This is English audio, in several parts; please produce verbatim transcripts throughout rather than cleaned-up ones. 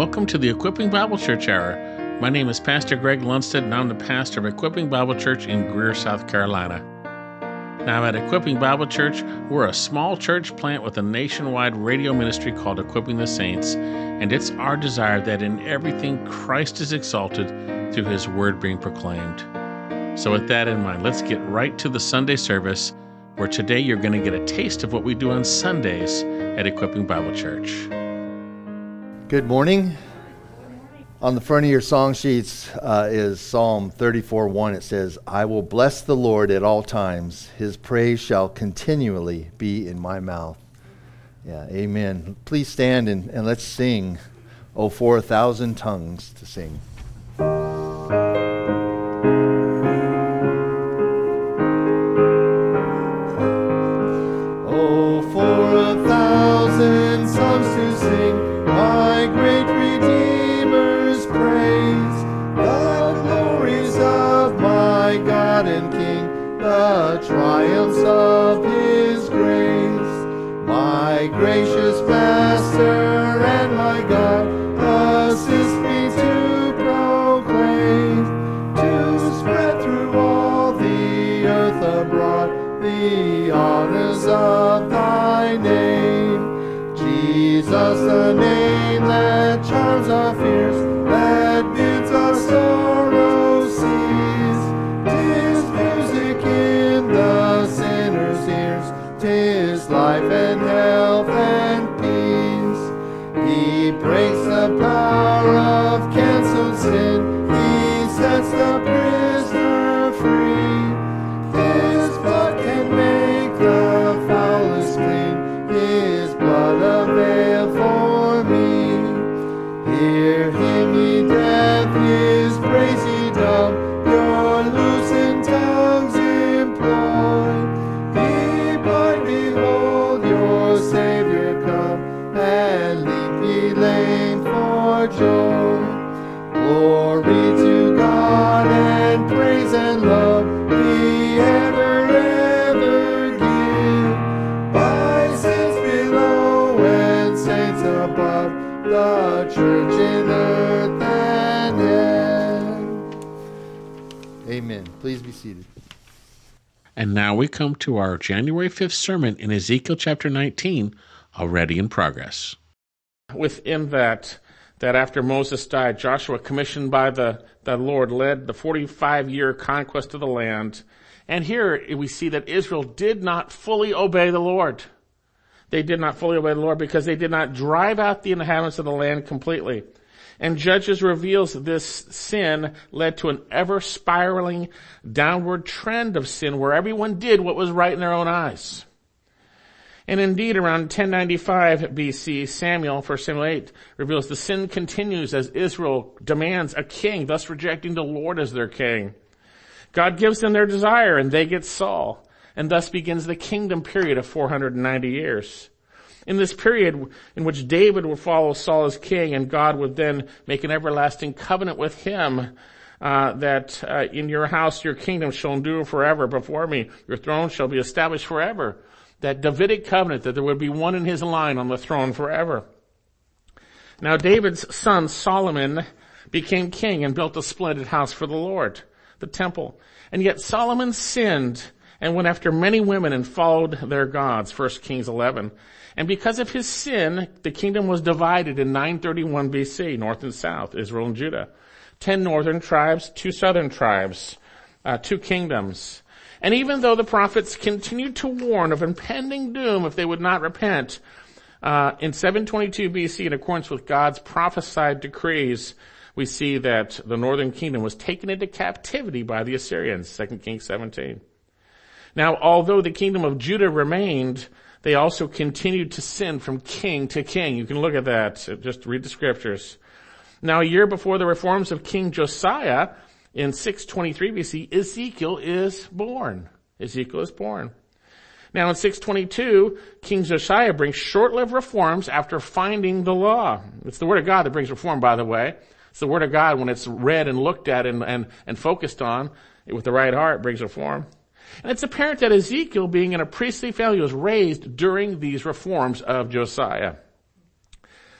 Welcome to the Equipping Bible Church Hour. My name is Pastor Greg Lundstedt, and I'm the pastor of Equipping Bible Church in Greer, South Carolina. Now, at Equipping Bible Church, we're a small church plant with a nationwide radio ministry called Equipping the Saints, and it's our desire that in everything Christ is exalted through His Word being proclaimed. So with that in mind, let's get right to the Sunday service, where today you're going to get a taste of what we do on Sundays at Equipping Bible Church. Good morning. On the front of your song sheets uh, is Psalm thirty-four one. It says, I will bless the Lord at all times. His praise shall continually be in my mouth. Yeah, amen. Please stand and, and let's sing, Oh, for a thousand tongues to sing. Oh, for a thousand tongues to sing my great Redeemer's praise, the glories of my God and King, the triumphs of His grace. My gracious Master and my God, assist me to proclaim, to spread through all the earth abroad the honors of Thy name. Jesus, the name that charms our fears, that bids our sorrow cease. 'Tis music in the sinner's ears, 'tis life and health and peace. He breaks the power of canceled sin, He sets the prisoner free. His blood can make the foulest clean, His blood avail for me. Hear Him, ye deaf, His praise ye dumb, your loosened tongues employ. Ye blind, behold your Savior come, and leap ye lame for joy. Glory to God, and praise and love we ever, ever give. By saints below and saints above, the church in earth and heaven. Amen. Please be seated. And now we come to our January fifth sermon in Ezekiel chapter nineteen, already in progress. Within that, that after Moses died, Joshua, commissioned by the, the Lord, led the forty-five-year conquest of the land. And here we see that Israel did not fully obey the Lord. They did not fully obey the Lord because they did not drive out the inhabitants of the land completely. And Judges reveals that this sin led to an ever-spiraling downward trend of sin where everyone did what was right in their own eyes. And indeed, around ten ninety-five B C, Samuel, First Samuel eight, reveals the sin continues as Israel demands a king, thus rejecting the Lord as their king. God gives them their desire, and they get Saul, and thus begins the kingdom period of four hundred ninety years. In this period in which David would follow Saul as king, and God would then make an everlasting covenant with him, uh, that uh, in your house your kingdom shall endure forever before me, your throne shall be established forever. That Davidic covenant, that there would be one in his line on the throne forever. Now David's son Solomon became king and built a splendid house for the Lord, the temple. And yet Solomon sinned and went after many women and followed their gods, First Kings eleven. And because of his sin, the kingdom was divided in nine thirty-one B C, north and south, Israel and Judah. Ten northern tribes, two southern tribes, uh, two kingdoms. And even though the prophets continued to warn of impending doom if they would not repent, uh, in seven twenty-two B C, in accordance with God's prophesied decrees, we see that the northern kingdom was taken into captivity by the Assyrians, Second Kings seventeen. Now, although the kingdom of Judah remained, they also continued to sin from king to king. You can look at that. Just read the scriptures. Now, a year before the reforms of King Josiah, in six twenty-three B C, Ezekiel is born. Ezekiel is born. Now in six twenty-two, King Josiah brings short-lived reforms after finding the law. It's the Word of God that brings reform, by the way. It's the Word of God when it's read and looked at and, and, and focused on with the right heart brings reform. And it's apparent that Ezekiel, being in a priestly family, was raised during these reforms of Josiah.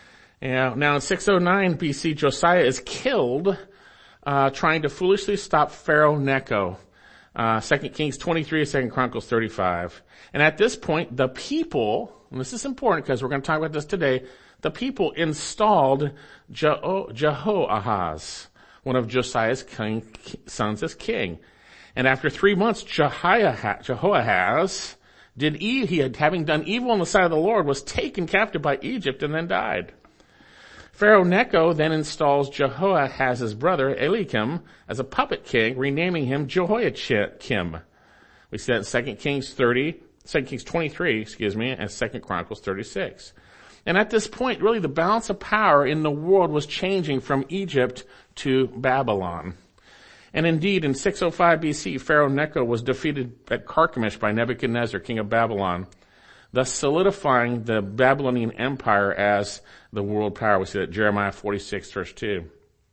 And now in six oh nine B C, Josiah is killed uh, trying to foolishly stop Pharaoh Necho. Uh, Second Kings twenty-three, Second Chronicles thirty-five. And at this point, the people, and this is important because we're going to talk about this today, the people installed Je- Jehoahaz, one of Josiah's king, sons, as king. And after three months, Jehoahaz, Jehoahaz did e- he had, having done evil in the sight of the Lord, was taken captive by Egypt and then died. Pharaoh Necho then installs Jehoahaz's brother Eliakim as a puppet king, renaming him Jehoiakim. We see that in Second Kings thirty, Second Kings twenty-three, excuse me, and Second Chronicles thirty-six. And at this point, really the balance of power in the world was changing from Egypt to Babylon. And indeed, in six oh five B C, Pharaoh Necho was defeated at Carchemish by Nebuchadnezzar, king of Babylon, thus solidifying the Babylonian Empire as the world power. We see that Jeremiah forty-six, verse two.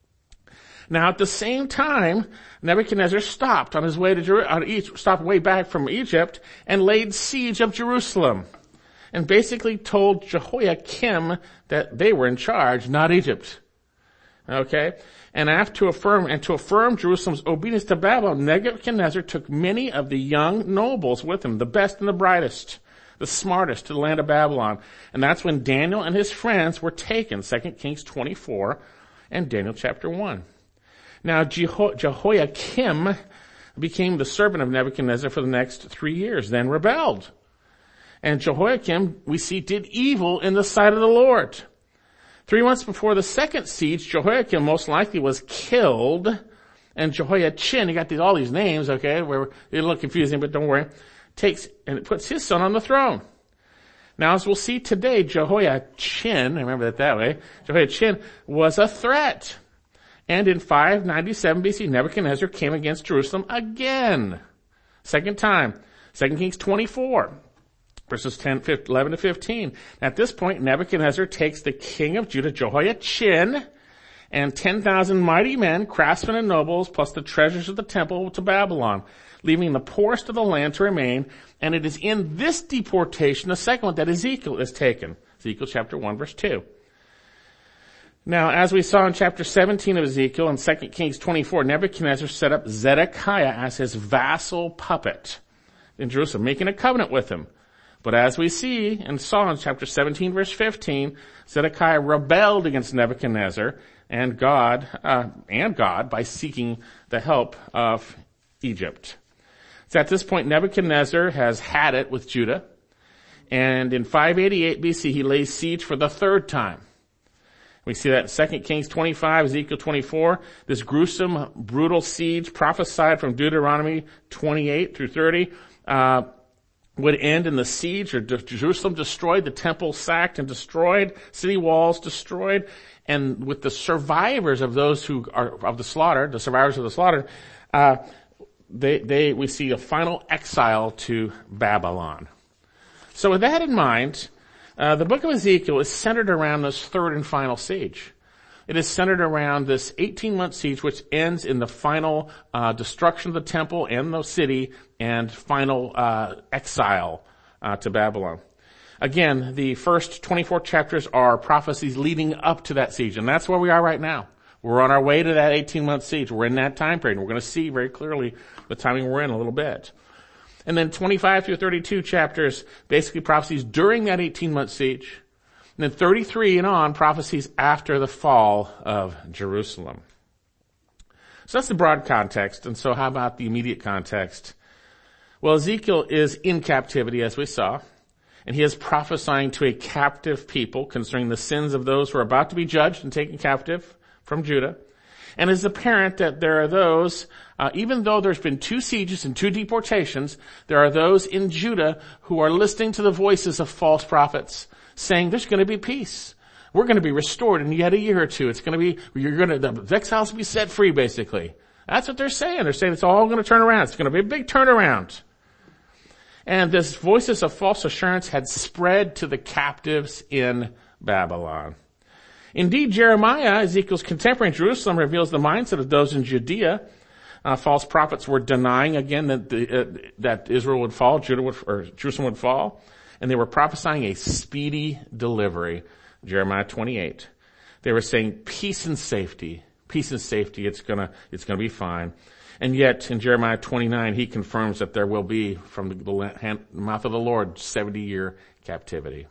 Now, at the same time, Nebuchadnezzar stopped on his way to Jer- on Egypt, stopped way back from Egypt and laid siege of Jerusalem, and basically told Jehoiakim that they were in charge, not Egypt. Okay, and after to affirm and to affirm Jerusalem's obedience to Babylon, Nebuchadnezzar took many of the young nobles with him, the best and the brightest, the smartest, to the land of Babylon. And that's when Daniel and his friends were taken, Second Kings twenty-four and Daniel chapter one. Now Jeho- Jehoiakim became the servant of Nebuchadnezzar for the next three years, then rebelled. And Jehoiakim, we see, did evil in the sight of the Lord. Three months before the second siege, Jehoiakim most likely was killed, and Jehoiachin, you got these, all these names, okay, where they're a little confusing, but don't worry, takes and puts his son on the throne. Now, as we'll see today, Jehoiachin, remember that that way, Jehoiachin was a threat. And in five ninety-seven B C, Nebuchadnezzar came against Jerusalem again. Second time. Second Kings twenty-four. Verses ten, eleven to fifteen. At this point, Nebuchadnezzar takes the king of Judah, Jehoiachin, and ten thousand mighty men, craftsmen and nobles, plus the treasures of the temple to Babylon, leaving the poorest of the land to remain. And it is in this deportation, the second one, that Ezekiel is taken. Ezekiel chapter one, verse two. Now, as we saw in chapter seventeen of Ezekiel and Second Kings twenty-four, Nebuchadnezzar set up Zedekiah as his vassal puppet in Jerusalem, making a covenant with him. But as we see and saw in chapter seventeen, verse fifteen, Zedekiah rebelled against Nebuchadnezzar and God, uh, and God by seeking the help of Egypt. So at this point, Nebuchadnezzar has had it with Judah. And in five eighty-eight B C, he lays siege for the third time. We see that in Second Kings twenty-five, Ezekiel twenty-four. This gruesome, brutal siege prophesied from Deuteronomy twenty-eight through thirty, uh, would end in the siege, or Jerusalem destroyed, the temple sacked and destroyed, city walls destroyed, and with the survivors of those who are of the slaughter, the survivors of the slaughter, uh, they, they, we see a final exile to Babylon. So with that in mind, uh, the book of Ezekiel is centered around this third and final siege. It is centered around this eighteen-month siege, which ends in the final uh, destruction of the temple and the city, and final uh, exile uh, to Babylon. Again, the first twenty-four chapters are prophecies leading up to that siege, and that's where we are right now. We're on our way to that eighteen-month siege. We're in that time period. We're going to see very clearly the timing we're in a little bit. And then twenty-five through thirty-two chapters, basically prophecies during that eighteen-month siege. And then thirty-three and on, prophecies after the fall of Jerusalem. So that's the broad context. And so how about the immediate context? Well, Ezekiel is in captivity, as we saw. And he is prophesying to a captive people concerning the sins of those who are about to be judged and taken captive from Judah. And it's apparent that there are those, uh, even though there's been two sieges and two deportations, there are those in Judah who are listening to the voices of false prophets, saying there's going to be peace. We're going to be restored in yet a year or two. It's going to be, you're going to, the exiles will be set free, basically. That's what they're saying. They're saying it's all going to turn around. It's going to be a big turnaround. And this voices of false assurance had spread to the captives in Babylon. Indeed, Jeremiah, Ezekiel's contemporary in Jerusalem, reveals the mindset of those in Judea. Uh, false prophets were denying again that the, uh, that Israel would fall, Judah would, or Jerusalem would fall. And they were prophesying a speedy delivery. Jeremiah twenty-eight. They were saying peace and safety, peace and safety. It's gonna, it's gonna be fine. And yet in Jeremiah twenty-nine, he confirms that there will be from the, the hand, mouth of the Lord seventy year captivity.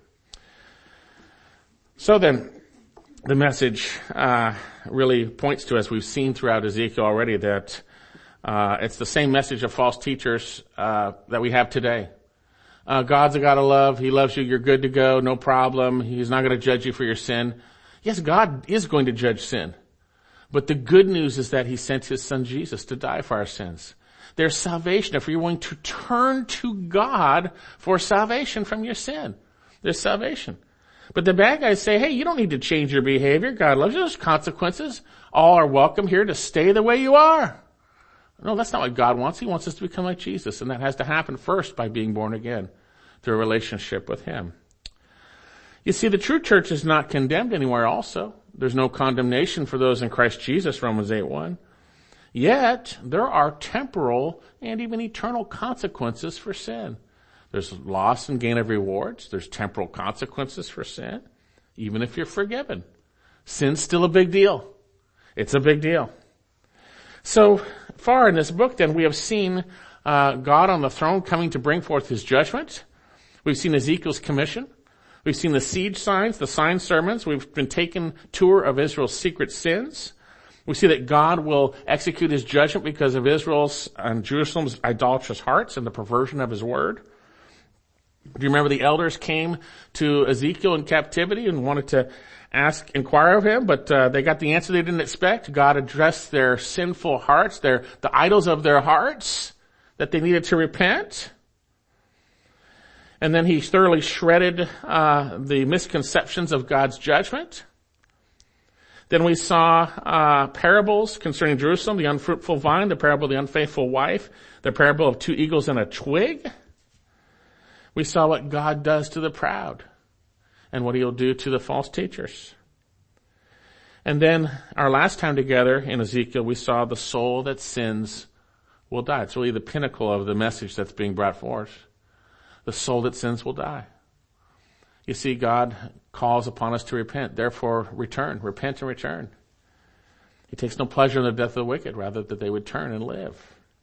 So then, the message uh, really points to, as we've seen throughout Ezekiel already, that uh, it's the same message of false teachers uh, that we have today. Uh, God's a God of love. He loves you. You're good to go. No problem. He's not going to judge you for your sin. Yes, God is going to judge sin. But the good news is that he sent his son Jesus to die for our sins. There's salvation if you're willing to turn to God for salvation from your sin. There's salvation. But the bad guys say, hey, you don't need to change your behavior. God loves you. There's consequences. All are welcome here to stay the way you are. No, that's not what God wants. He wants us to become like Jesus. And that has to happen first by being born again through a relationship with him. You see, the true church is not condemned anywhere also. There's no condemnation for those in Christ Jesus, Romans eight one. Yet, there are temporal and even eternal consequences for sin. There's loss and gain of rewards. There's temporal consequences for sin, even if you're forgiven. Sin's still a big deal. It's a big deal. So far in this book, then, we have seen uh, God on the throne coming to bring forth his judgment. We've seen Ezekiel's commission. We've seen the siege signs, the sign sermons. We've been taken tour of Israel's secret sins. We see that God will execute his judgment because of Israel's and Jerusalem's idolatrous hearts and the perversion of his word. Do you remember the elders came to Ezekiel in captivity and wanted to ask, inquire of him, but uh, they got the answer they didn't expect. God addressed their sinful hearts, their the idols of their hearts, that they needed to repent. And then he thoroughly shredded uh, the misconceptions of God's judgment. Then we saw uh, parables concerning Jerusalem, the unfruitful vine, the parable of the unfaithful wife, the parable of two eagles and a twig. We saw what God does to the proud and what he'll do to the false teachers. And then our last time together in Ezekiel, we saw the soul that sins will die. It's really the pinnacle of the message that's being brought forth. The soul that sins will die. You see, God calls upon us to repent. Therefore, return. Repent and return. He takes no pleasure in the death of the wicked, rather that they would turn and live.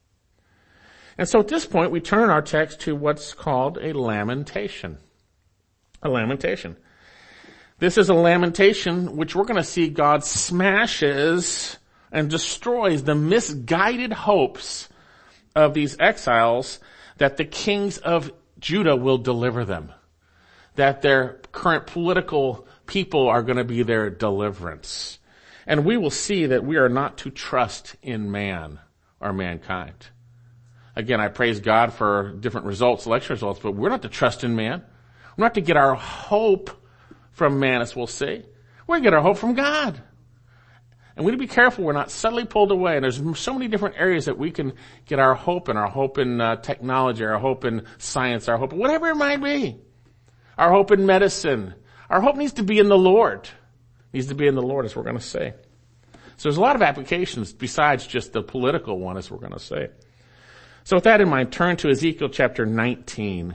And so at this point, we turn our text to what's called a lamentation. A lamentation. This is a lamentation which we're going to see God smashes and destroys the misguided hopes of these exiles that the kings of Judah will deliver them. That their current political people are going to be their deliverance. And we will see that we are not to trust in man or mankind. Again, I praise God for different results, election results, but we're not to trust in man. We're not to get our hope from man, as we'll see. We're to get our hope from God. And we need to be careful we're not subtly pulled away. And there's so many different areas that we can get our hope in, our hope in uh, technology, our hope in science, our hope, whatever it might be. Our hope in medicine. Our hope needs to be in the Lord. It needs to be in the Lord, as we're going to say. So there's a lot of applications besides just the political one, as we're going to say. So with that in mind, turn to Ezekiel chapter nineteen.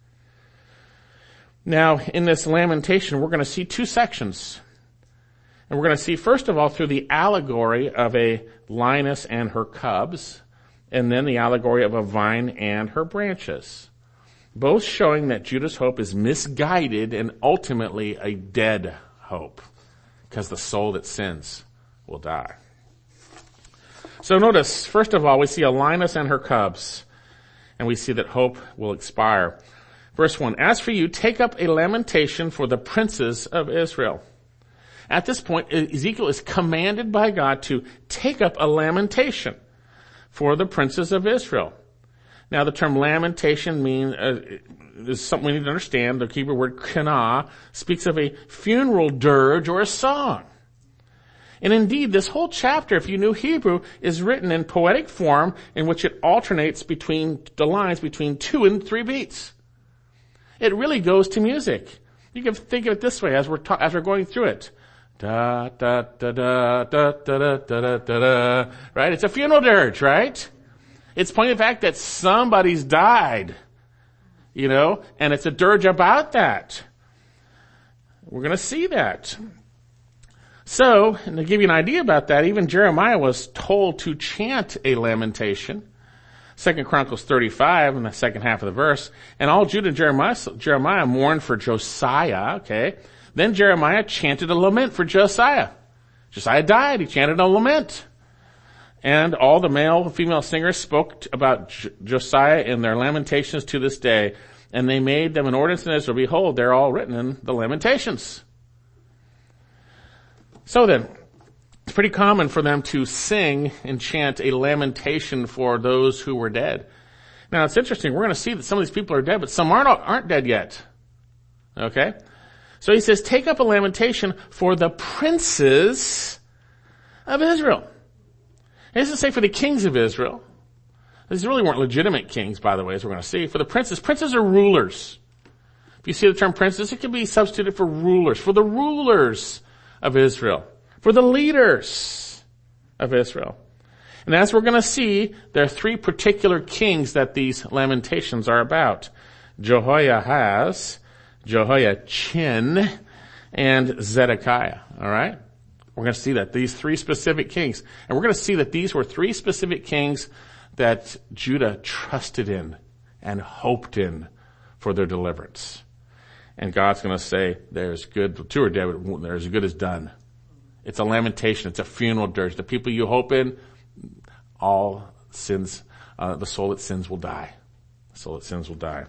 Now, in this lamentation, we're going to see two sections. And we're going to see, first of all, through the allegory of a lioness and her cubs, and then the allegory of a vine and her branches. Both showing that Judah's hope is misguided and ultimately a dead hope, because the soul that sins will die. So notice, first of all, we see a lioness and her cubs, and we see that hope will expire. Verse one, as for you, take up a lamentation for the princes of Israel. At this point, Ezekiel is commanded by God to take up a lamentation for the princes of Israel. Now, the term lamentation means, uh, is something we need to understand. The Hebrew word kana speaks of a funeral dirge or a song. And indeed, this whole chapter, if you knew Hebrew, is written in poetic form in which it alternates between the lines between two and three beats. It really goes to music. You can think of it this way as we're ta- as we're going through it. Da da da da da da da da da da. Right? It's a funeral dirge, right? It's pointing to the fact that somebody's died, you know, and it's a dirge about that. We're going to see that. So, and to give you an idea about that, even Jeremiah was told to chant a lamentation. Second Chronicles thirty-five in the second half of the verse. And all Judah and Jeremiah, Jeremiah mourned for Josiah, okay? Then Jeremiah chanted a lament for Josiah. Josiah died. He chanted a lament. And all the male and female singers spoke t- about J- Josiah in their lamentations to this day. And they made them an ordinance in Israel. Behold, they're all written in the Lamentations. So then, it's pretty common for them to sing and chant a lamentation for those who were dead. Now, it's interesting. We're going to see that some of these people are dead, but some aren't, aren't dead yet. Okay? So he says, take up a lamentation for the princes of Israel. He doesn't say for the kings of Israel. These really weren't legitimate kings, by the way, as we're going to see. For the princes, princes are rulers. If you see the term princes, it can be substituted for rulers. For the rulers of Israel. For the leaders of Israel. And as we're going to see, there are three particular kings that these lamentations are about. Jehoiahaz, Jehoiachin, and Zedekiah. All right? We're going to see that. These three specific kings. And we're going to see that these were three specific kings that Judah trusted in and hoped in for their deliverance. And God's going to say, there's good, two are dead, there's as good as done. It's a lamentation. It's a funeral dirge. The people you hope in, all sins, uh, the soul that sins will die. The soul that sins will die.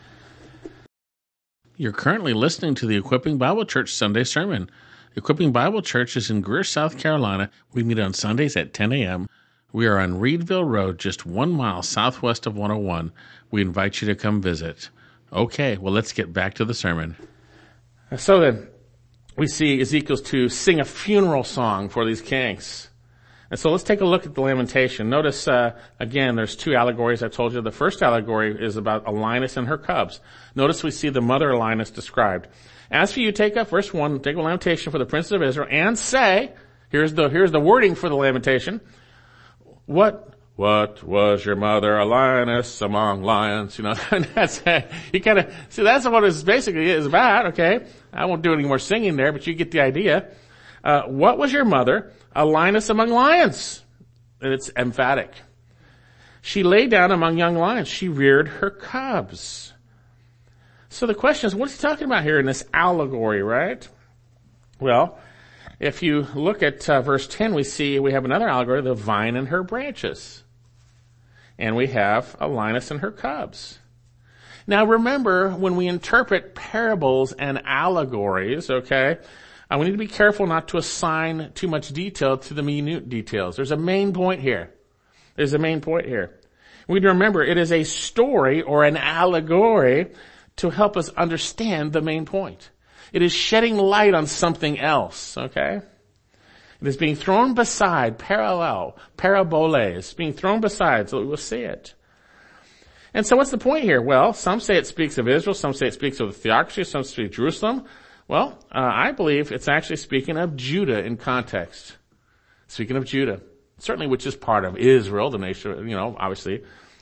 You're currently listening to the Equipping Bible Church Sunday Sermon. Equipping Bible Church is in Greer, South Carolina. We meet on Sundays at ten a.m. We are on Reedville Road, just one mile southwest of one oh one. We invite you to come visit. Okay, well, let's get back to the sermon. So then, we see Ezekiel's to sing a funeral song for these kings. And so let's take a look at the lamentation. Notice, uh, again, there's two allegories I told you. The first allegory is about a lioness and her cubs. Notice we see the mother lioness described. As for you, take up, verse one, take a lamentation for the princes of Israel and say, here's the, here's the wording for the lamentation. What, what was your mother, a lioness among lions? You know, that's, you kind of, see, that's what it basically is about, okay? I won't do any more singing there, but you get the idea. Uh, what was your mother, a lioness among lions? And it's emphatic. She lay down among young lions. She reared her cubs. So the question is, what's he talking about here in this allegory, right? Well, if you look at uh, verse ten, we see we have another allegory, the vine and her branches. And we have a lioness and her cubs. Now remember, when we interpret parables and allegories, okay, uh, we need to be careful not to assign too much detail to the minute details. There's a main point here. There's a main point here. We need to remember it is a story or an allegory to help us understand the main point. It is shedding light on something else, okay? It is being thrown beside, parallel, paraboles, being thrown beside so that we will see it. And so what's the point here? Well, some say it speaks of Israel, some say it speaks of the theocracy, some speak of Jerusalem. Well, uh, I believe it's actually speaking of Judah in context. Speaking of Judah. Certainly which is part of Israel, the nation, you know, obviously.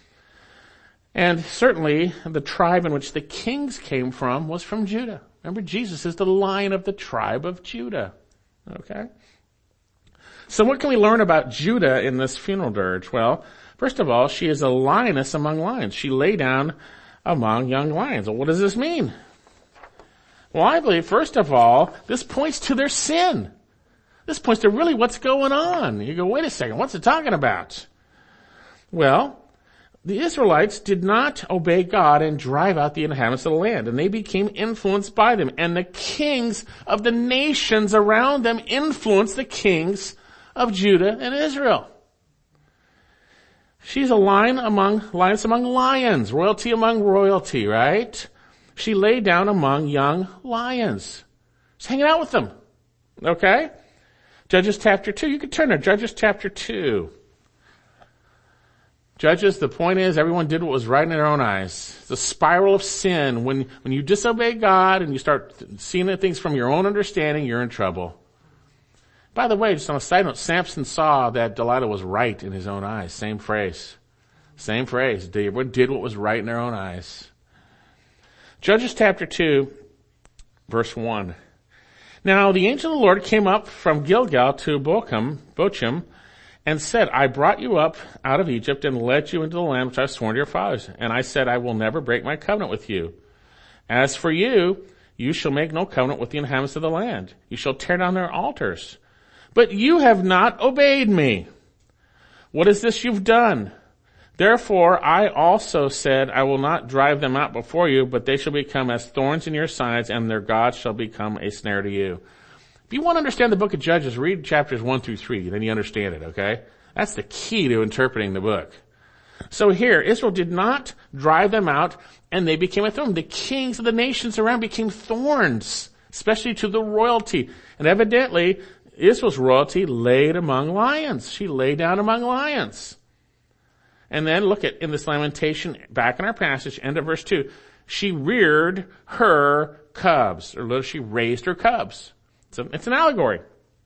And certainly the tribe in which the kings came from was from Judah. Remember, Jesus is the Lion of the tribe of Judah. Okay? So what can we learn about Judah in this funeral dirge? Well, first of all, she is a lioness among lions. She lay down among young lions. Well, what does this mean? Well, I believe, first of all, this points to their sin. This points to really what's going on. You go, wait a second, what's it talking about? Well, the Israelites did not obey God and drive out the inhabitants of the land, and they became influenced by them. And the kings of the nations around them influenced the kings of Judah and Israel. She's a lion among lions among lions, royalty among royalty, right? She lay down among young lions. She's hanging out with them. Okay? Judges chapter two. You can turn to Judges chapter two. Judges, the point is everyone did what was right in their own eyes. It's a spiral of sin. When, when you disobey God and you start seeing things from your own understanding, you're in trouble. By the way, just on a side note, Samson saw that Delilah was right in his own eyes. Same phrase. Same phrase. Everyone did what was right in their own eyes. Judges chapter two, verse one. Now the angel of the Lord came up from Gilgal to Bochum, Bochum, and said, I brought you up out of Egypt and led you into the land which I have sworn to your fathers. And I said, I will never break my covenant with you. As for you, you shall make no covenant with the inhabitants of the land. You shall tear down their altars. But you have not obeyed me. What is this you've done? Therefore I also said, I will not drive them out before you, but they shall become as thorns in your sides, and their gods shall become a snare to you. If you want to understand the book of Judges, read chapters one through three, then you understand it, okay? That's the key to interpreting the book. So here, Israel did not drive them out, and they became a thorn. The kings of the nations around became thorns, especially to the royalty. And evidently, Israel's royalty laid among lions. She lay down among lions. And then look at, in this lamentation, back in our passage, end of verse two, she reared her cubs, or she raised her cubs. It's, a, it's an allegory.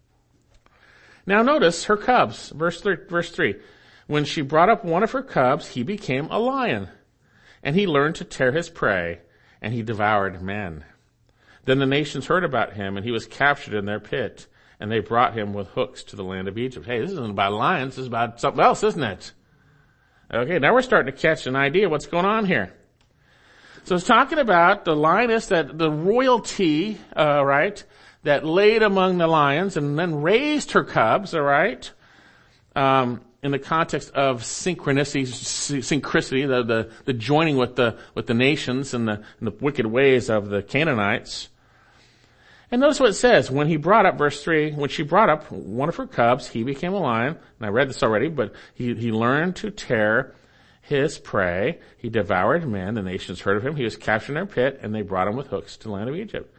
Now notice her cubs, verse th- verse three. When she brought up one of her cubs, he became a lion, and he learned to tear his prey, and he devoured men. Then the nations heard about him, and he was captured in their pit, and they brought him with hooks to the land of Egypt. Hey, this isn't about lions, this is about something else, isn't it? Okay, now we're starting to catch an idea of what's going on here. So it's talking about the lioness, that the royalty, uh, right, that laid among the lions and then raised her cubs, all right, um, in the context of synchronicity, synchronicity, the, the, the joining with the, with the nations and the, and the wicked ways of the Canaanites. And notice what it says. When he brought up, verse three, when she brought up one of her cubs, he became a lion. And I read this already, but he, he learned to tear his prey. He devoured men. The nations heard of him. He was captured in their pit, and they brought him with hooks to the land of Egypt.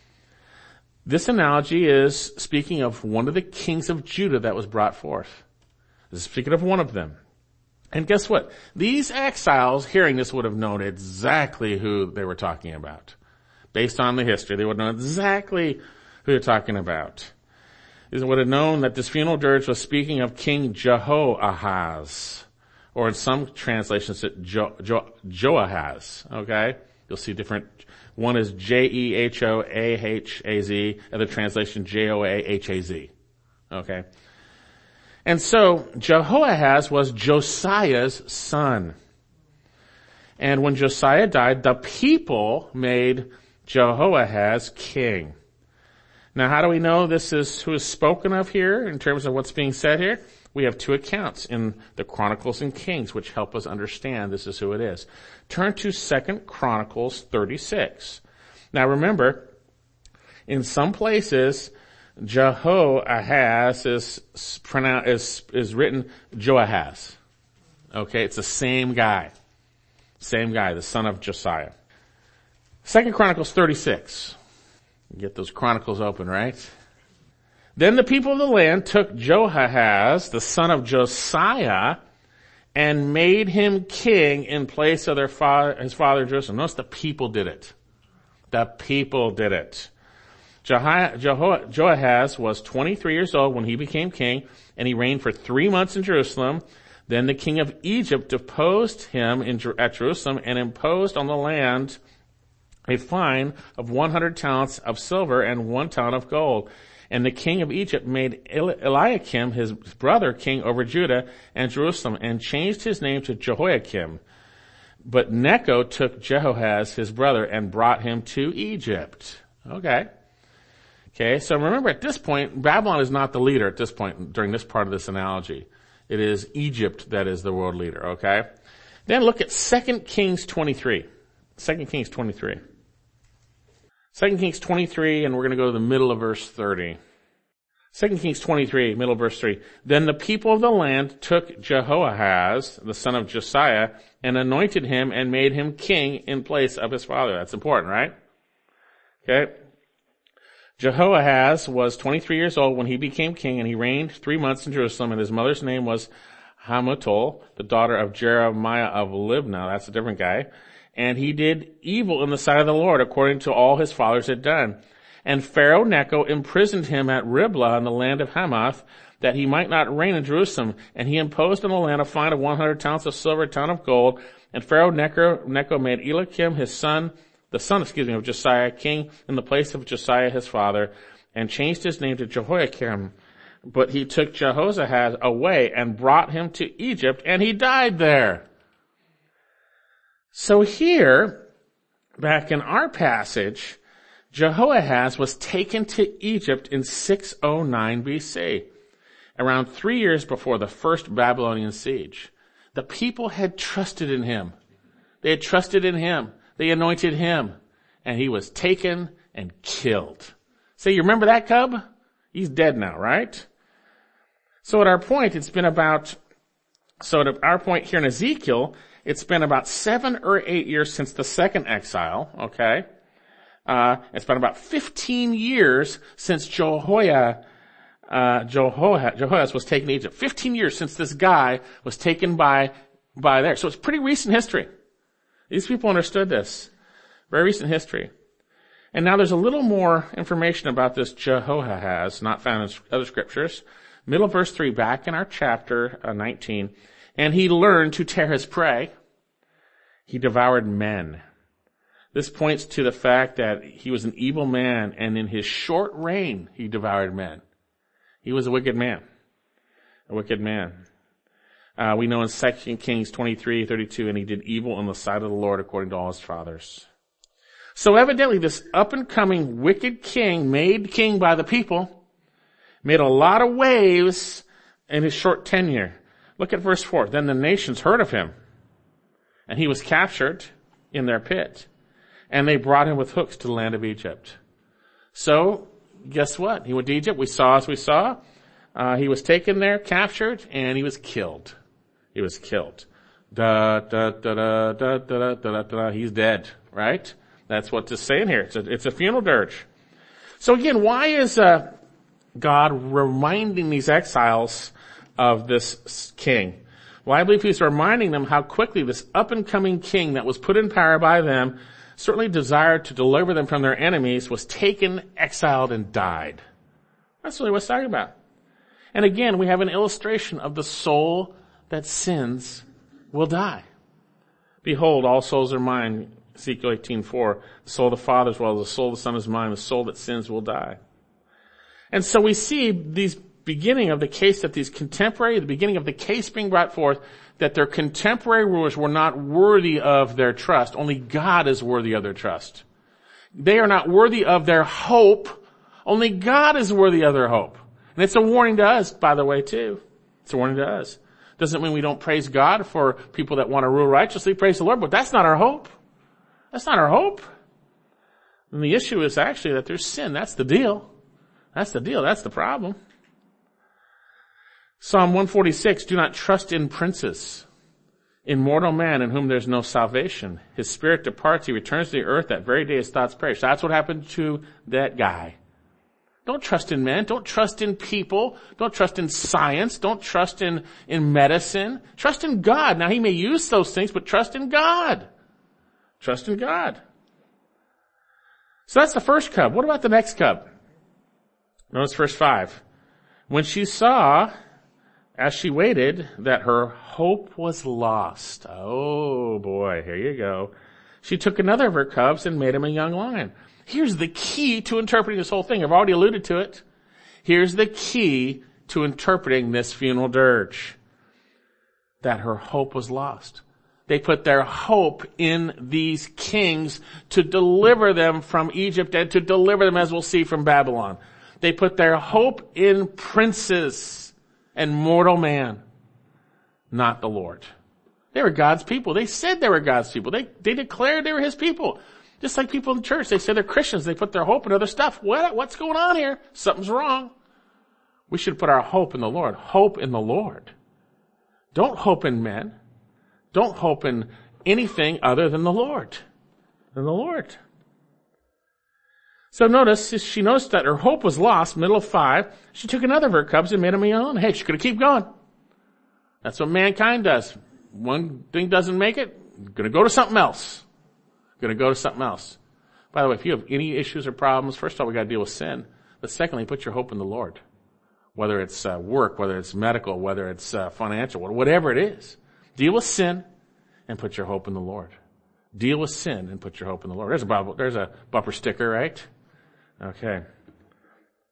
This analogy is speaking of one of the kings of Judah that was brought forth. This is speaking of one of them. And guess what? These exiles hearing this would have known exactly who they were talking about. Based on the history, they would know exactly who they're talking about. They would have known that this funeral dirge was speaking of King Jehoahaz, or in some translations, jo- jo- Joahaz. Okay, you'll see different. One is J E H O A H A Z, other translation J O A H A Z. Okay, and so Jehoahaz was Josiah's son, and when Josiah died, the people made Jehoahaz king. Now, how do we know this is who is spoken of here in terms of what's being said here? We have two accounts in the Chronicles and Kings which help us understand this is who it is. Turn to Second Chronicles thirty-six. Now remember, in some places, Jehoahaz is pronounced, is, is written Joahaz. Okay, it's the same guy. Same guy, the son of Josiah. Second Chronicles thirty-six. Get those chronicles open, right? Then the people of the land took Jehoahaz, the son of Josiah, and made him king in place of their father, his father Jerusalem. Notice the people did it. The people did it. Jehoahaz was twenty-three years old when he became king, and he reigned for three months in Jerusalem. Then the king of Egypt deposed him in, at Jerusalem and imposed on the land a fine of one hundred talents of silver and one talent of gold. And the king of Egypt made Eliakim, his brother, king over Judah and Jerusalem, and changed his name to Jehoiakim. But Necho took Jehoahaz, his brother, and brought him to Egypt. Okay. Okay, so remember at this point, Babylon is not the leader at this point during this part of this analogy. It is Egypt that is the world leader, okay? Then look at Second Kings twenty-three. Second Kings twenty-three. Second Kings twenty-three, and we're going to go to the middle of verse thirty. Second Kings twenty-three, middle of verse three. Then the people of the land took Jehoahaz, the son of Josiah, and anointed him and made him king in place of his father. That's important, right? Okay. Jehoahaz was twenty-three years old when he became king, and he reigned three months in Jerusalem, and his mother's name was Hamutal, the daughter of Jeremiah of Libnah. That's a different guy. And he did evil in the sight of the Lord, according to all his fathers had done. And Pharaoh Necho imprisoned him at Riblah in the land of Hamath, that he might not reign in Jerusalem. And he imposed on the land a fine of one hundred talents of silver, a talent of gold. And Pharaoh Necho, Necho made Eliakim his son, the son, excuse me, of Josiah, king in the place of Josiah his father. and changed his name to Jehoiakim. But he took Jehoahaz away and brought him to Egypt, and he died there. So here, back in our passage, Jehoahaz was taken to Egypt in six oh nine B C, around three years before the first Babylonian siege. The people had trusted in him. They had trusted in him. They anointed him, and he was taken and killed. So you remember that cub? He's dead now, right? So at our point, it's been about, so at our point here in Ezekiel, it's been about seven or eight years since the second exile, okay? Uh, it's been about fifteen years since Jehoiah, uh, Jehoiah, Jehoiah was taken to Egypt. fifteen years since this guy was taken by, by there. So it's pretty recent history. These people understood this. Very recent history. And now there's a little more information about this Jehoahaz, not found in other scriptures. Middle of verse three, back in our chapter uh, nineteen. And he learned to tear his prey. He devoured men. This points to the fact that he was an evil man, and in his short reign, he devoured men. He was a wicked man. A wicked man. Uh, we know in Second Kings twenty-three thirty-two, and he did evil in the sight of the Lord according to all his fathers. So evidently this up-and-coming wicked king, made king by the people, made a lot of waves in his short tenure. Look at verse four. Then the nations heard of him, and he was captured in their pit, and they brought him with hooks to the land of Egypt. So, guess what? He went to Egypt. We saw as we saw. Uh, he was taken there, captured, and he was killed. He was killed. Da, da, da, da, da, da, da, da, da. He's dead, right? That's what it's saying here. It's a, it's a funeral dirge. So again, why is uh, God reminding these exiles of this king? Well, I believe he's reminding them how quickly this up-and-coming king that was put in power by them, certainly desired to deliver them from their enemies, was taken, exiled, and died. That's really what it's talking about. And again, we have an illustration of the soul that sins will die. Behold, all souls are mine. Ezekiel eighteen four, the soul of the Father as well as the soul of the Son is mine, the soul that sins will die. And so we see these beginning of the case that these contemporary, the beginning of the case being brought forth, that their contemporary rulers were not worthy of their trust. Only God is worthy of their trust. They are not worthy of their hope. Only God is worthy of their hope. And it's a warning to us, by the way, too. It's a warning to us. Doesn't mean we don't praise God for people that want to rule righteously. Praise the Lord, but that's not our hope. That's not our hope. And the issue is actually that there's sin. That's the deal. That's the deal. That's the problem. Psalm one forty-six, do not trust in princes, in mortal man in whom there's no salvation. His spirit departs, he returns to the earth, that very day his thoughts perish. That's what happened to that guy. Don't trust in men. Don't trust in people. Don't trust in science. Don't trust in, in medicine. Trust in God. Now he may use those things, but trust in God. Trust in God. So that's the first cub. What about the next cub? Notice verse five. When she saw, as she waited, that her hope was lost. Oh boy, here you go. She took another of her cubs and made him a young lion. Here's the key to interpreting this whole thing. I've already alluded to it. Here's the key to interpreting this funeral dirge. That her hope was lost. They put their hope in these kings to deliver them from Egypt and to deliver them, as we'll see, from Babylon. They put their hope in princes and mortal man, not the Lord. They were God's people. They said they were God's people. They, they declared they were his people. Just like people in church, they say they're Christians. They put their hope in other stuff. What, what's going on here? Something's wrong. We should put our hope in the Lord. Hope in the Lord. Don't hope in men. Don't hope in anything other than the Lord. Than the Lord. So notice, she noticed that her hope was lost, middle of five. She took another of her cubs and made him a young. Hey, she's going to keep going. That's what mankind does. One thing doesn't make it, going to go to something else. Going to go to something else. By the way, if you have any issues or problems, first of all, we got to deal with sin. But secondly, put your hope in the Lord. Whether it's uh, work, whether it's medical, whether it's uh, financial, whatever it is. Deal with sin and put your hope in the Lord. Deal with sin and put your hope in the Lord. There's a Bible, there's a bumper sticker, right? Okay.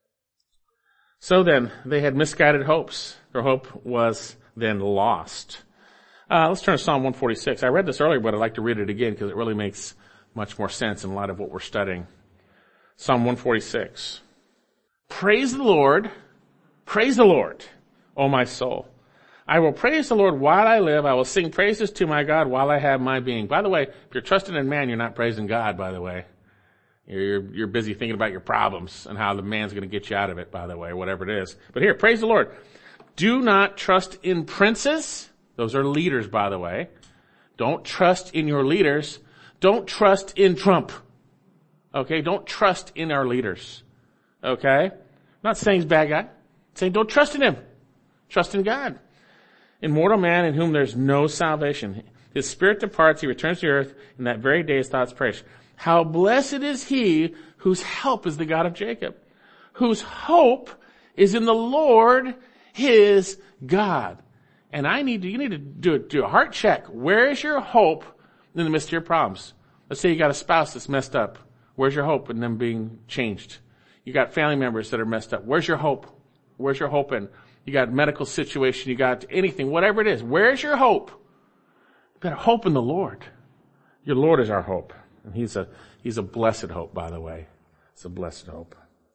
So then, they had misguided hopes. Their hope was then lost. Uh, let's turn to Psalm one forty-six. I read this earlier, but I'd like to read it again because it really makes much more sense in light of what we're studying. Psalm one forty-six. Praise the Lord, praise the Lord, O my soul. I will praise the Lord while I live. I will sing praises to my God while I have my being. By the way, if you're trusting in man, you're not praising God, by the way. You're, you're busy thinking about your problems and how the man's going to get you out of it, by the way, whatever it is. But here, praise the Lord. Do not trust in princes. Those are leaders, by the way. Don't trust in your leaders. Don't trust in Trump. Okay? Don't trust in our leaders. Okay? I'm not saying he's a bad guy. I'm saying don't trust in him. Trust in God. In mortal man in whom there's no salvation. His spirit departs, he returns to the earth, and that very day his thoughts perish. How blessed is he whose help is the God of Jacob, whose hope is in the Lord his God. And I need to, you need to do a, do a heart check. Where is your hope in the midst of your problems? Let's say you got a spouse that's messed up. Where's your hope in them being changed? You got family members that are messed up. Where's your hope? Where's your hope in? You got medical situation. You got anything, whatever it is. Where's your hope? You've got hope in the Lord. Your Lord is our hope. And he's a, he's a blessed hope, by the way. It's a blessed hope.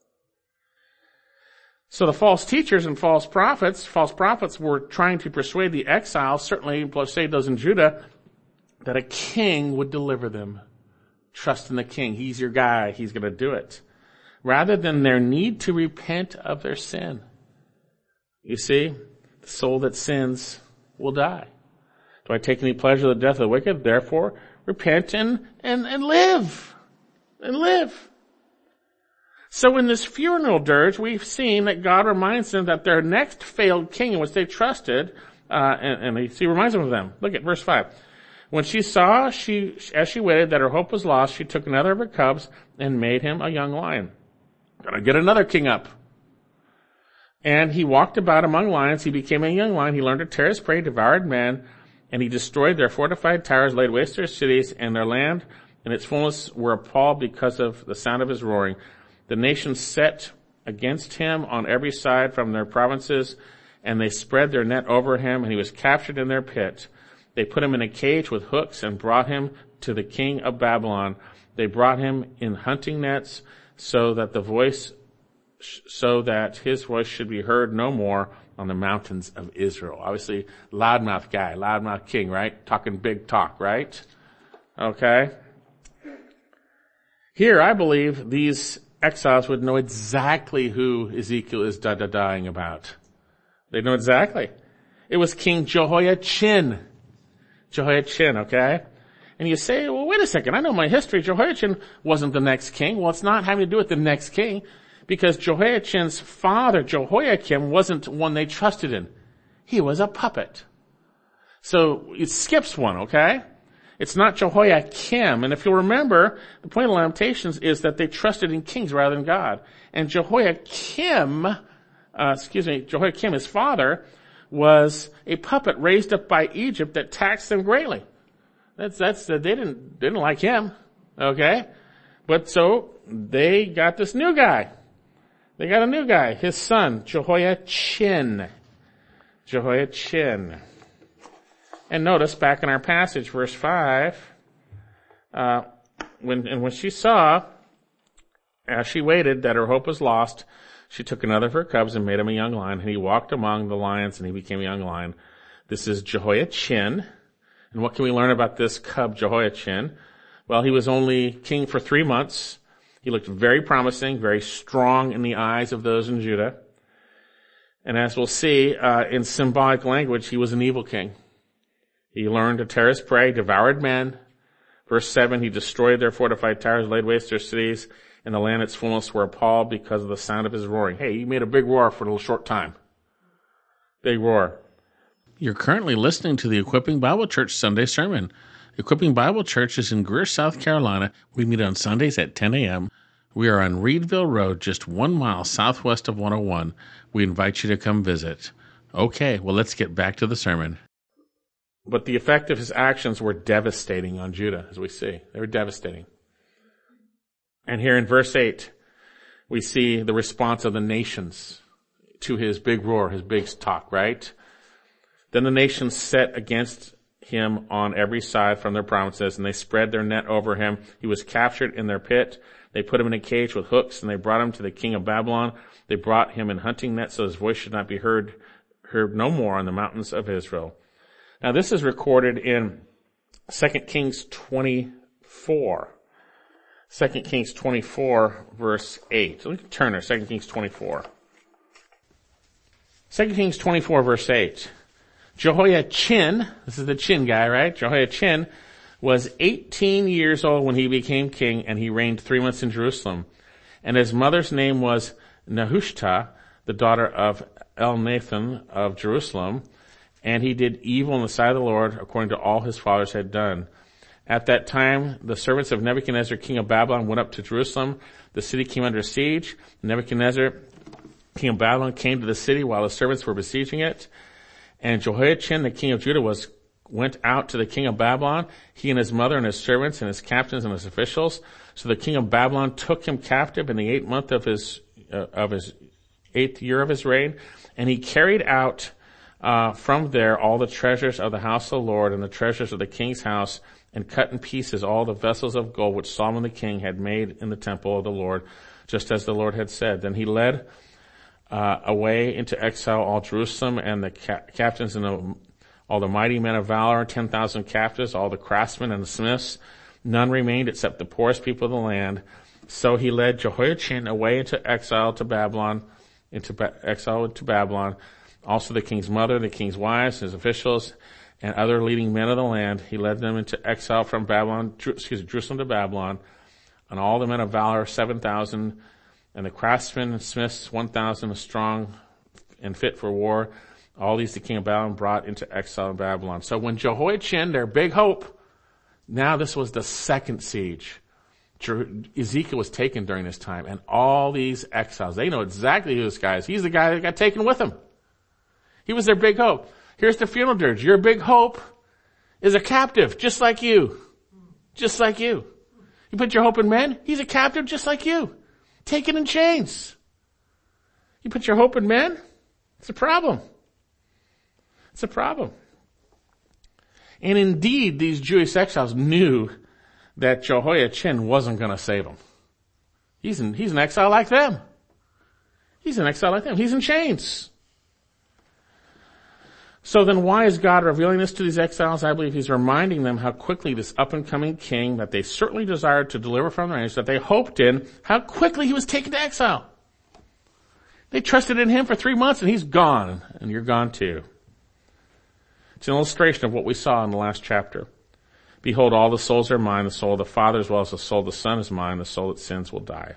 So the false teachers and false prophets, false prophets were trying to persuade the exiles, certainly persuade those in Judah, that a king would deliver them. Trust in the king. He's your guy. He's going to do it. Rather than their need to repent of their sin. You see, the soul that sins will die. Do I take any pleasure in the death of the wicked? Therefore, repent and, and, and live. And live. So in this funeral dirge, we've seen that God reminds them that their next failed king in which they trusted, uh, and, and he, he reminds them of them. Look at verse five. When she saw, she, as she waited, that her hope was lost, she took another of her cubs and made him a young lion. Gotta get another king up. And he walked about among lions. He became a young lion. He learned to tear his prey, devoured men, and he destroyed their fortified towers, laid waste their cities, and their land and its fullness were appalled because of the sound of his roaring. The nations set against him on every side from their provinces, and they spread their net over him, and he was captured in their pit. They put him in a cage with hooks and brought him to the king of Babylon. They brought him in hunting nets so that the voice, so that his voice should be heard no more on the mountains of Israel. Obviously, loudmouth guy, loudmouth king, right? Talking big talk, right? Okay. Here, I believe these exiles would know exactly who Ezekiel is da da dying about. They know exactly. It was King Jehoiachin. Jehoiachin, okay? And you say, well, wait a second, I know my history. Jehoiachin wasn't the next king. Well, it's not having to do with the next king, because Jehoiachin's father, Jehoiakim, wasn't one they trusted in. He was a puppet. So it skips one, okay? It's not Jehoiakim. And if you'll remember, the point of the Lamentations is that they trusted in kings rather than God. And Jehoiakim, uh, excuse me, Jehoiakim, his father, was a puppet raised up by Egypt that taxed them greatly. That's, that's, they didn't, didn't like him. Okay? But so, they got this new guy. They got a new guy, his son, Jehoiachin. Jehoiachin. And notice back in our passage, verse five, uh, when, and when she saw, as she waited, that her hope was lost, she took another of her cubs and made him a young lion, and he walked among the lions and he became a young lion. This is Jehoiachin. And what can we learn about this cub, Jehoiachin? Well, he was only king for three months. He looked very promising, very strong in the eyes of those in Judah. And as we'll see, uh, in symbolic language, he was an evil king. He learned to tear his prey, devoured men. Verse seven, he destroyed their fortified towers, laid waste their cities, and the land its fullness were appalled because of the sound of his roaring. Hey, he made a big roar for a little short time. Big roar. You're currently listening to the Equipping Bible Church Sunday Sermon. Equipping Bible Church is in Greer, South Carolina. We meet on Sundays at ten a.m. We are on Reedville Road, just one mile southwest of one oh one. We invite you to come visit. Okay, well, let's get back to the sermon. But the effect of his actions were devastating on Judah, as we see. They were devastating. And here in verse eight, we see the response of the nations. to his big roar, his big talk, right? Then the nations set against him on every side from their provinces, and they spread their net over him. He was captured in their pit. They put him in a cage with hooks, and they brought him to the king of Babylon. They brought him in hunting nets so his voice should not be heard, heard no more on the mountains of Israel. Now this is recorded in Second Kings twenty-four. Second Kings twenty-four, verse eight. So we can turn there, Second Kings twenty-four. Second Kings twenty-four, verse eight. Jehoiachin, this is the chin guy, right? Jehoiachin was eighteen years old when he became king, and he reigned three months in Jerusalem. And his mother's name was Nehushta, the daughter of Elnathan of Jerusalem. And he did evil in the sight of the Lord, according to all his fathers had done. At that time, the servants of Nebuchadnezzar, king of Babylon, went up to Jerusalem. The city came under siege. Nebuchadnezzar, king of Babylon, came to the city while the servants were besieging it. And Jehoiachin, the king of Judah, was went out to the king of Babylon, he and his mother and his servants and his captains and his officials. So the king of Babylon took him captive in the eighth month of his uh, of his eighth year of his reign, and he carried out uh from there all the treasures of the house of the Lord and the treasures of the king's house, and cut in pieces all the vessels of gold which Solomon the king had made in the temple of the Lord, just as the Lord had said. Then he led uh away into exile all Jerusalem and the ca- captains and the, all the mighty men of valor, ten thousand captives, all the craftsmen and the smiths. None remained except the poorest people of the land. So he led Jehoiachin away into exile to Babylon, into ba- exile to Babylon. Also the king's mother, the king's wives, his officials, and other leading men of the land. He led them into exile from Babylon, excuse me, Jerusalem to Babylon. And all the men of valor, seven thousand, and the craftsmen and smiths, one thousand, strong and fit for war. All these the king of Babylon brought into exile in Babylon. So when Jehoiachin, their big hope, now this was the second siege. Ezekiel was taken during this time, and all these exiles, they know exactly who this guy is. He's the guy that got taken with him. He was their big hope. Here's the funeral dirge. Your big hope is a captive, just like you. Just like you. You put your hope in men, he's a captive just like you. Taken in chains. You put your hope in men, it's a problem. It's a problem. And indeed, these Jewish exiles knew that Jehoiachin wasn't going to save them. He's in, he's in exile like them. He's in exile like them. He's in chains. So then why is God revealing this to these exiles? I believe he's reminding them how quickly this up-and-coming king that they certainly desired to deliver from their enemies, that they hoped in, how quickly he was taken to exile. They trusted in him for three months and he's gone, and you're gone too. It's an illustration of what we saw in the last chapter. Behold, all the souls are mine, the soul of the Father as well as the soul of the Son is mine, the soul that sins will die.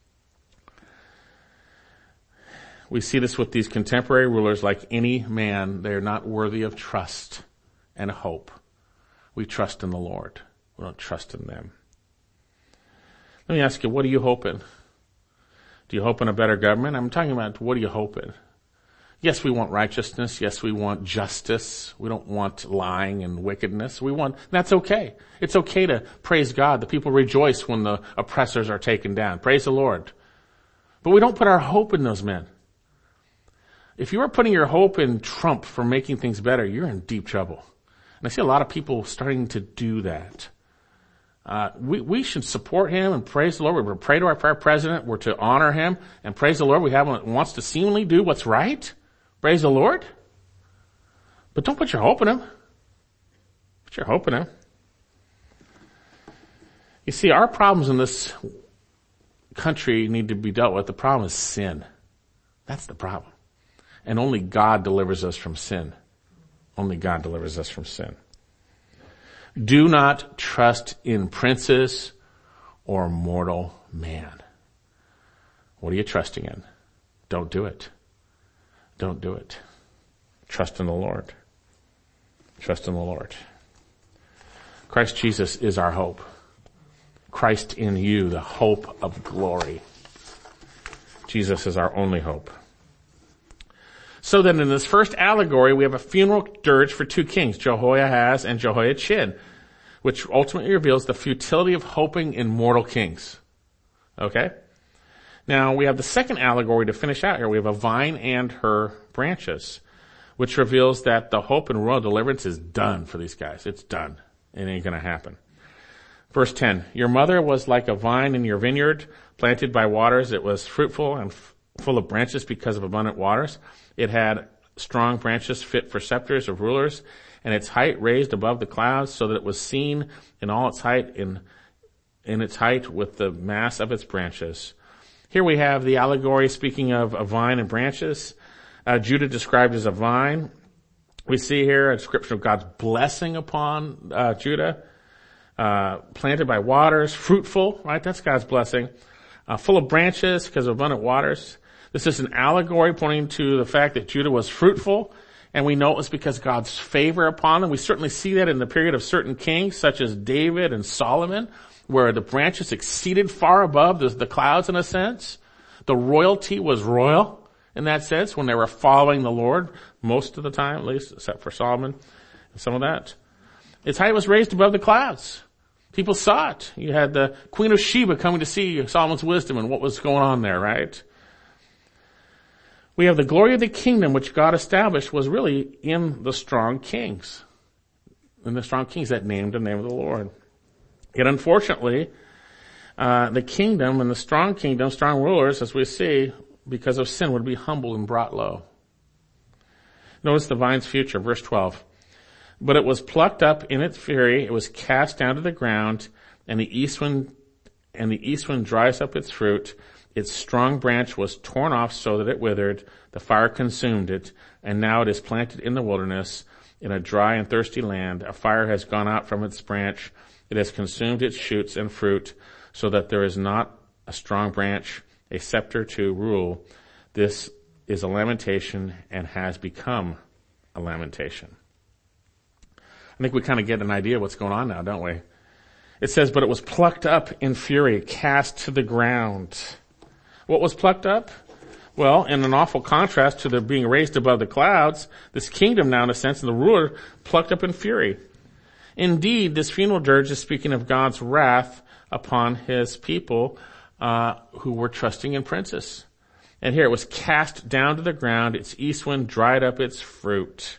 We see this with these contemporary rulers. Like any man, they are not worthy of trust and hope. We trust in the Lord. We don't trust in them. Let me ask you, what do you hope in? Do you hope in a better government? I'm talking about, what do you hope in? Yes, we want righteousness. Yes, we want justice. We don't want lying and wickedness. We want, that's okay. It's okay to praise God. The people rejoice when the oppressors are taken down. Praise the Lord. But we don't put our hope in those men. If you are putting your hope in Trump for making things better, you're in deep trouble. And I see a lot of people starting to do that. Uh, we, we should support him and praise the Lord. We're to pray to our, our president. We're to honor him and praise the Lord. We have one that wants to seemingly do what's right. Praise the Lord. But don't put your hope in him. Put your hope in him. You see, our problems in this country need to be dealt with. The problem is sin. That's the problem. And only God delivers us from sin. Only God delivers us from sin. Do not trust in princes or mortal man. What are you trusting in? Don't do it. Don't do it. Trust in the Lord. Trust in the Lord. Christ Jesus is our hope. Christ in you, the hope of glory. Jesus is our only hope. So then in this first allegory, we have a funeral dirge for two kings, Jehoahaz and Jehoiachin, which ultimately reveals the futility of hoping in mortal kings. Okay? Now, we have the second allegory to finish out here. We have a vine and her branches, which reveals that the hope and royal deliverance is done for these guys. It's done. It ain't going to happen. Verse ten, your mother was like a vine in your vineyard, planted by waters. It was fruitful and f- full of branches because of abundant waters. It had strong branches fit for scepters of rulers, and its height raised above the clouds, so that it was seen in all its height, in, in its height with the mass of its branches. Here we have the allegory speaking of a vine and branches. Uh, Judah described as a vine. We see here a description of God's blessing upon uh, Judah. Uh, planted by waters, fruitful, right? That's God's blessing. Uh, full of branches because of abundant waters. This is an allegory pointing to the fact that Judah was fruitful, and we know it was because God's favor upon them. We certainly see that in the period of certain kings, such as David and Solomon, where the branches exceeded far above the, the clouds in a sense. The royalty was royal in that sense when they were following the Lord, most of the time at least, except for Solomon and some of that. Its height was raised above the clouds. People saw it. You had the Queen of Sheba coming to see Solomon's wisdom and what was going on there, right? We have the glory of the kingdom which God established was really in the strong kings. In the strong kings that named the name of the Lord. Yet unfortunately, uh, the kingdom and the strong kingdom, strong rulers, as we see, because of sin, would be humbled and brought low. Notice the vine's future, verse twelve. But it was plucked up in its fury, it was cast down to the ground, and the east wind, and the east wind dries up its fruit. Its strong branch was torn off so that it withered. The fire consumed it, and now it is planted in the wilderness, in a dry and thirsty land. A fire has gone out from its branch. It has consumed its shoots and fruit, so that there is not a strong branch, a scepter to rule. This is a lamentation and has become a lamentation. I think we kind of get an idea of what's going on now, don't we? It says, but it was plucked up in fury, cast to the ground. What was plucked up? Well, in an awful contrast to the being raised above the clouds, this kingdom now, in a sense, and the ruler plucked up in fury. Indeed, this funeral dirge is speaking of God's wrath upon his people uh, who were trusting in princes. And here it was cast down to the ground, its east wind dried up its fruit.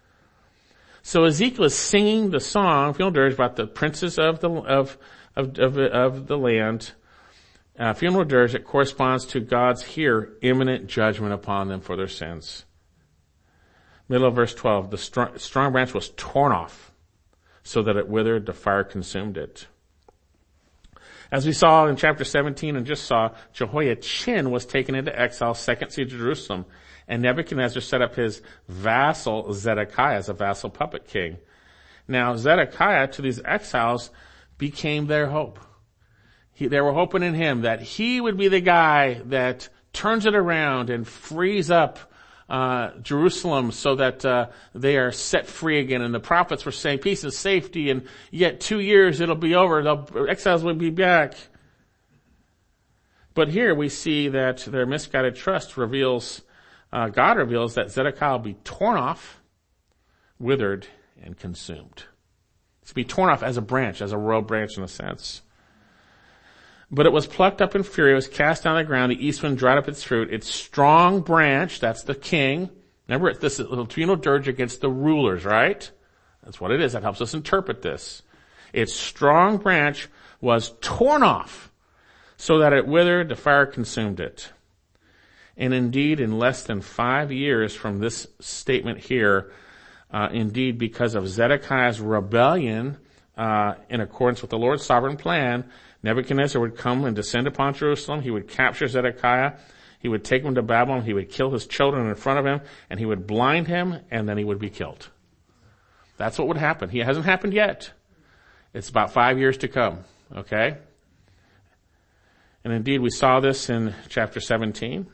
So Ezekiel is singing the song, funeral dirge, about the princes of the of of of, of the land. Uh, funeral dirge that corresponds to God's here imminent judgment upon them for their sins. Middle of verse twelve, the strong, strong branch was torn off, so that it withered, the fire consumed it. As we saw in chapter seventeen and just saw, Jehoiachin was taken into exile, second siege of Jerusalem. And Nebuchadnezzar set up his vassal Zedekiah as a vassal puppet king. Now Zedekiah, to these exiles, became their hope. He, they were hoping in him that he would be the guy that turns it around and frees up uh Jerusalem so that uh they are set free again. And the prophets were saying peace and safety, and yet two years it'll be over. The exiles will be back. But here we see that their misguided trust reveals Uh, God reveals that Zedekiah will be torn off, withered, and consumed. It's to be torn off as a branch, as a royal branch in a sense. But it was plucked up in fury, it was cast down on the ground, the east wind dried up its fruit. Its strong branch, that's the king. Remember, it's this little funeral dirge against the rulers, right? That's what it is. That helps us interpret this. Its strong branch was torn off, so that it withered, the fire consumed it. And indeed, in less than five years from this statement here, uh, indeed, because of Zedekiah's rebellion, uh, in accordance with the Lord's sovereign plan, Nebuchadnezzar would come and descend upon Jerusalem. He would capture Zedekiah. He would take him to Babylon. He would kill his children in front of him, and he would blind him, and then he would be killed. That's what would happen. It hasn't happened yet. It's about five years to come, okay? And indeed, we saw this in chapter seventeen.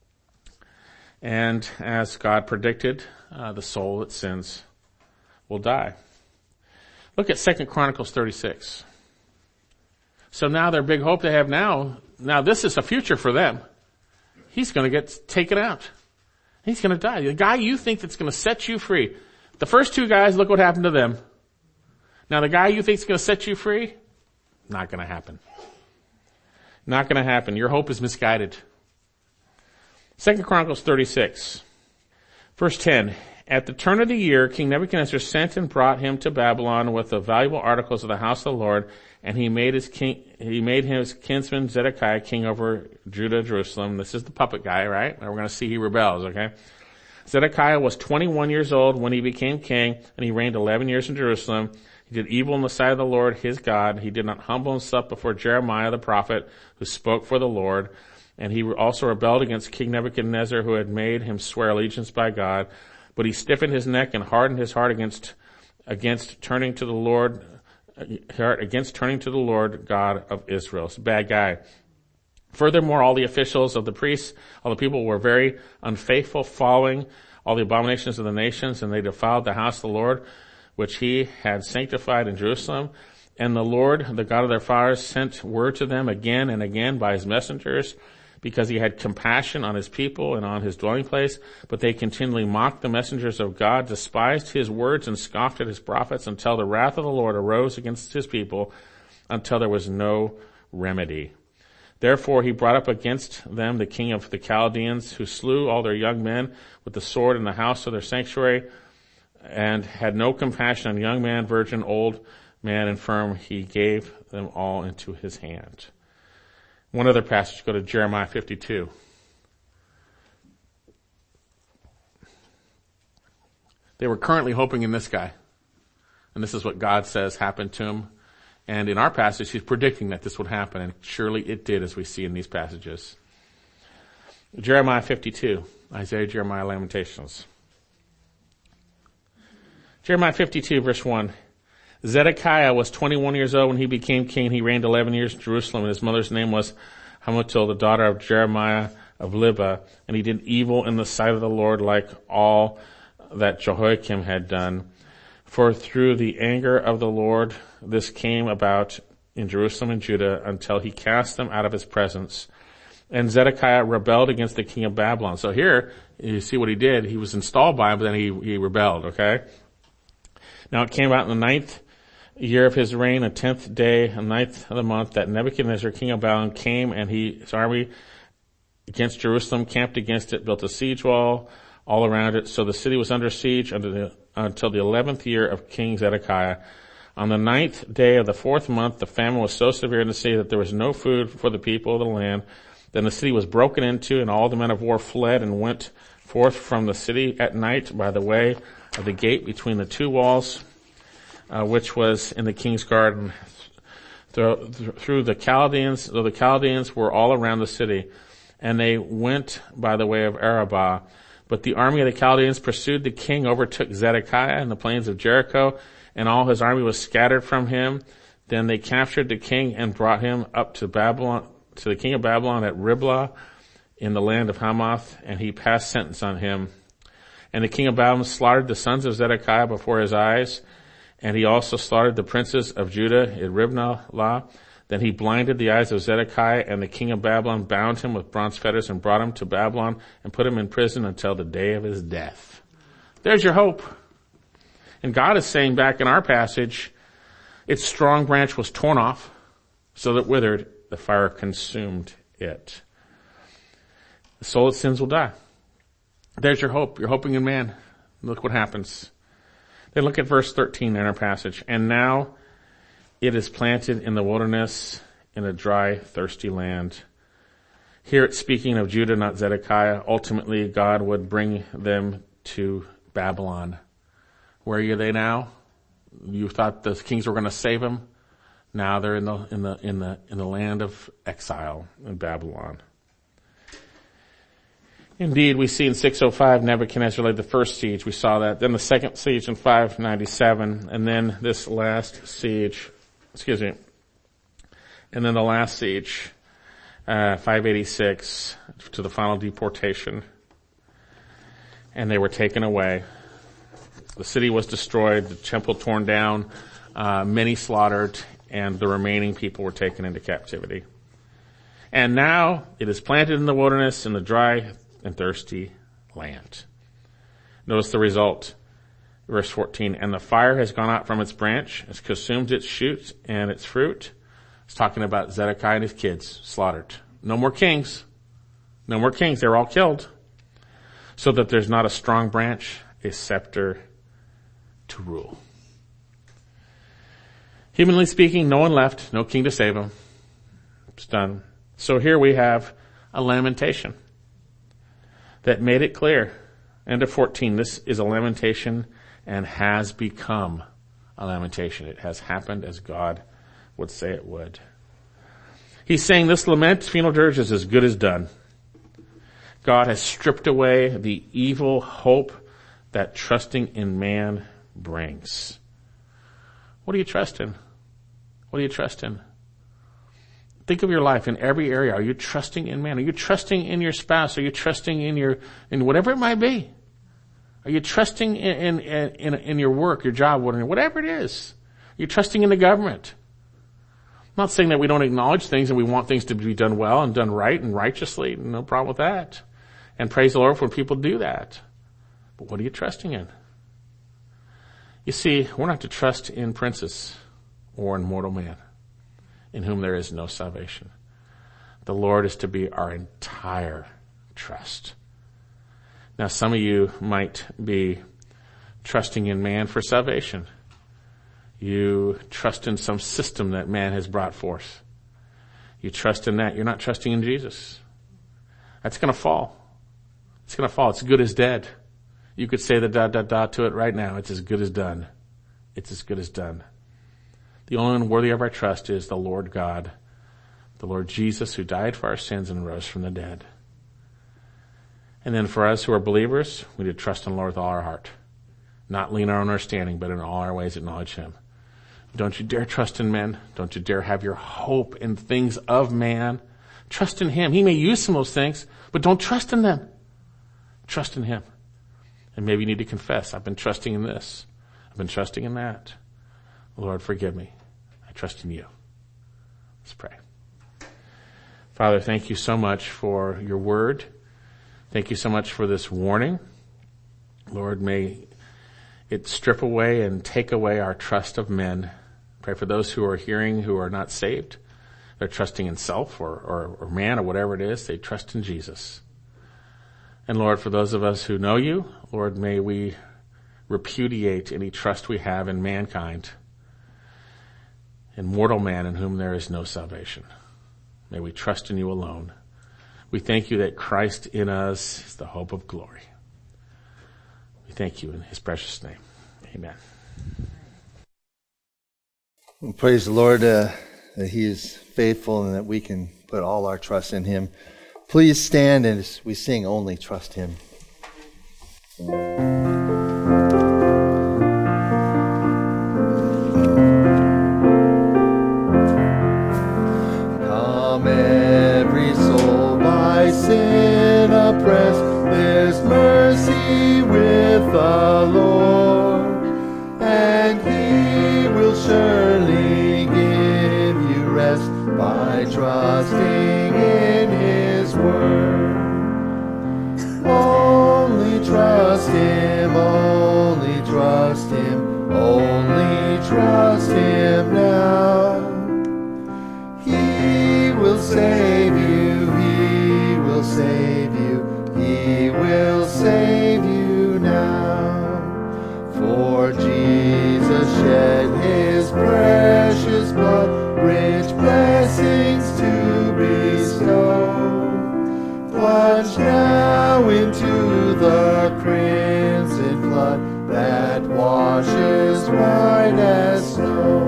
And as God predicted, uh, the soul that sins will die. Look at Second Chronicles thirty-six. So now their big hope they have now, now this is a future for them. He's going to get taken out. He's going to die. The guy you think that's going to set you free. The first two guys, look what happened to them. Now the guy you think is going to set you free, not going to happen. Not going to happen. Your hope is misguided. Second Chronicles thirty-six, verse ten. At the turn of the year, King Nebuchadnezzar sent and brought him to Babylon with the valuable articles of the house of the Lord, and he made his king, he made his kinsman Zedekiah king over Judah, Jerusalem. This is the puppet guy, right? And we're going to see he rebels, okay? Zedekiah was twenty-one years old when he became king, and he reigned eleven years in Jerusalem. He did evil in the sight of the Lord his God. He did not humble himself before Jeremiah the prophet, who spoke for the Lord. And he also rebelled against King Nebuchadnezzar, who had made him swear allegiance by God. But he stiffened his neck and hardened his heart against against turning to the Lord, heart against turning to the Lord God of Israel. It's a bad guy. Furthermore, all the officials of the priests, all the people were very unfaithful, following all the abominations of the nations, and they defiled the house of the Lord, which he had sanctified in Jerusalem. And the Lord, the God of their fathers, sent word to them again and again by his messengers, because he had compassion on his people and on his dwelling place. But they continually mocked the messengers of God, despised his words, and scoffed at his prophets, until the wrath of the Lord arose against his people, until there was no remedy. Therefore he brought up against them the king of the Chaldeans, who slew all their young men with the sword in the house of their sanctuary, and had no compassion on young man, virgin, old man, infirm. He gave them all into his hand. One other passage, go to Jeremiah fifty-two. They were currently hoping in this guy. And this is what God says happened to him. And in our passage, he's predicting that this would happen. And surely it did, as we see in these passages. Jeremiah fifty-two. Isaiah, Jeremiah, Lamentations. Jeremiah fifty-two, verse one. Zedekiah was twenty-one years old when he became king. He reigned eleven years in Jerusalem, and his mother's name was Hamutal, the daughter of Jeremiah of Libah. And he did evil in the sight of the Lord, like all that Jehoiakim had done. For through the anger of the Lord, this came about in Jerusalem and Judah, until he cast them out of his presence. And Zedekiah rebelled against the king of Babylon. So here, you see what he did. He was installed by him, but then he, he rebelled, okay? Now it came about in the ninth year of his reign, the tenth day, the ninth of the month, that Nebuchadnezzar, king of Babylon, came, and he, his army against Jerusalem, camped against it, built a siege wall all around it. So the city was under siege under the, until the eleventh year of King Zedekiah. On the ninth day of the fourth month, the famine was so severe in the city that there was no food for the people of the land. Then the city was broken into, and all the men of war fled and went forth from the city at night by the way of the gate between the two walls, uh, which was in the king's garden, through, through the Chaldeans. Though the Chaldeans were all around the city, and they went by the way of Arabah. But the army of the Chaldeans pursued the king, overtook Zedekiah in the plains of Jericho, and all his army was scattered from him. Then they captured the king and brought him up to Babylon, to the king of Babylon at Riblah in the land of Hamath, and he passed sentence on him. And the king of Babylon slaughtered the sons of Zedekiah before his eyes, and he also slaughtered the princes of Judah at Riblah. Then he blinded the eyes of Zedekiah, and the king of Babylon bound him with bronze fetters and brought him to Babylon and put him in prison until the day of his death. There's your hope. And God is saying back in our passage, its strong branch was torn off, so that withered, the fire consumed it. The soul that sins will die. There's your hope. You're hoping in man. Look what happens. Then look at verse thirteen in our passage. And now it is planted in the wilderness, in a dry, thirsty land. Here it's speaking of Judah, not Zedekiah. Ultimately, God would bring them to Babylon. Where are they now? You thought the kings were going to save them. Now they're in the in the in the in the land of exile in Babylon. Indeed, we see in six oh five Nebuchadnezzar laid the first siege. We saw that. Then the second siege in five ninety-seven, and then this last siege. Excuse me. And then the last siege, uh, five eighty-six, to the final deportation. And they were taken away. The city was destroyed, the temple torn down, uh, many slaughtered, and the remaining people were taken into captivity. And now it is planted in the wilderness, in the dry and thirsty land. Notice the result. Verse fourteen, and the fire has gone out from its branch, has consumed its shoot and its fruit, He's talking about Zedekiah and his kids slaughtered. No more kings. No more kings. They were all killed. So that there's not a strong branch, a scepter to rule. Humanly speaking, no one left, no king to save him. It's done. So here we have a lamentation that made it clear. End of fourteen, this is a lamentation and has become a lamentation. It has happened as God would say it would. He's saying this lament, funeral dirge, is as good as done. God has stripped away the evil hope that trusting in man brings. What do you trust in? What do you trust in? Think of your life in every area. Are you trusting in man? Are you trusting in your spouse? Are you trusting in your, in whatever it might be? Are you trusting in, in, in, in your work, your job, whatever it is? Are you trusting in the government? I'm not saying that we don't acknowledge things and we want things to be done well and done right and righteously. No problem with that. And praise the Lord for when people do that. But what are you trusting in? You see, we're not to trust in princes or in mortal man, in whom there is no salvation. The Lord is to be our entire trust. Now, some of you might be trusting in man for salvation. You trust in some system that man has brought forth. You trust in that. You're not trusting in Jesus. That's going to fall. It's going to fall. It's good as dead. You could say the dot, dot, dot to it right now. It's as good as done. It's as good as done. The only one worthy of our trust is the Lord God, the Lord Jesus, who died for our sins and rose from the dead. And then for us who are believers, we need to trust in the Lord with all our heart. Not lean on our own understanding, but in all our ways acknowledge him. Don't you dare trust in men. Don't you dare have your hope in things of man. Trust in him. He may use some of those things, but don't trust in them. Trust in him. And maybe you need to confess, I've been trusting in this. I've been trusting in that. Lord, forgive me. I trust in you. Let's pray. Father, thank you so much for your word. Thank you so much for this warning. Lord, may it strip away and take away our trust of men. Pray for those who are hearing who are not saved. They're trusting in self or, or, or man or whatever it is. They trust in Jesus. And Lord, for those of us who know you, Lord, may we repudiate any trust we have in mankind, in mortal man in whom there is no salvation. May we trust in you alone. We thank you that Christ in us is the hope of glory. We thank you in his precious name. Amen. Well, praise the Lord uh, that he is faithful and that we can put all our trust in him. Please stand as we sing Only Trust Him. Come every soul by sin oppressed, there's mercy with the Lord, and he will surely give you rest by trusting in his word. Only trust him, only trust him, only trust him now. He will save you, he will save you, he will save you now. For Jesus shed his precious blood, rich blessings to bestow. Plunge now into the crimson flood that washes white as snow.